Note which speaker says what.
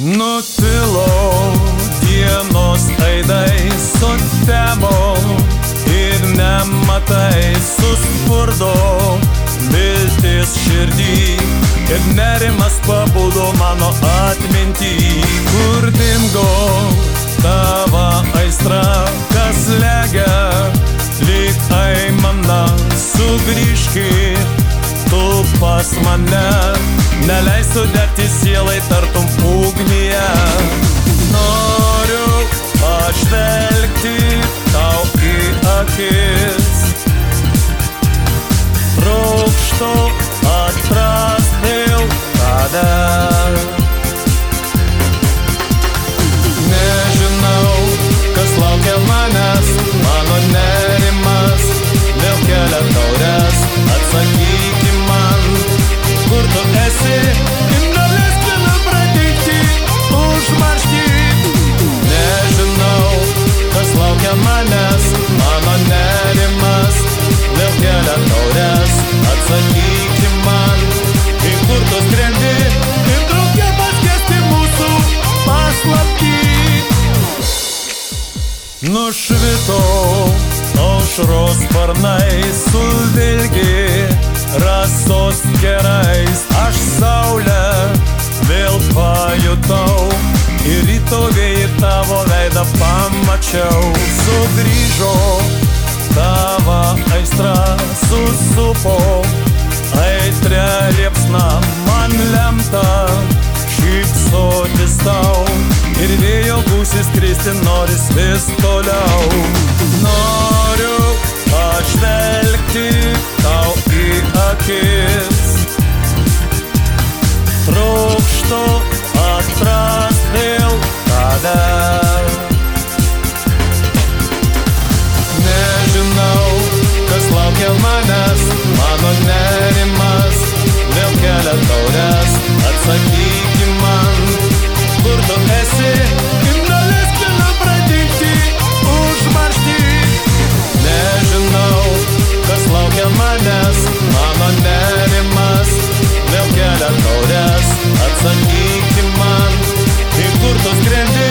Speaker 1: Nutilo dienos aidai sutemo ir nematai suspurdo viltis širdį ir nerimas pabūdo mano atmintį. Kur dingo tavo aistra, kas legia lyg aimana, sugrįžki tu pas mane, neleis sudegti sielai tartum ugnyje. Noriu pažvelgti tau į akis, trokštu atrast vėl tave. Nežinau, kas laukia manęs, mano nerimas vėl kelia taures. Atsakyki man, kur tu esi, ir neleisk vėliau pradėti užmaršti. Nežinau, kas laukia manęs, mano nerimas vėl kelia taures. Atsakyki man, į kur tu skrendi, ir drauge paskesti mūsų paslaptį. Nušvito aušros sparnai, suvilgi rasos gerais. Aš saulę vėl pajutau ir ryto vėjį tavo veidą pamačiau. Sugrįžo tavo aistra, susupo aitrią liepsną, man lemta šypsotis tau ir vėjo gūsis skristi noris vis toliau. Noriu pažvelgti tau į akis, trokštu atrast vėl tave. Nežinau, kas laukia manęs, mano nerimas vėl kelia taures. Atsakyki man, kur tu esi, ir neleisk vėliau pradėti užmaršti. Nežinau, kas laukia manęs, mano nerimas vėl kelia taures. Atsakyki man, į kur tu skrendi,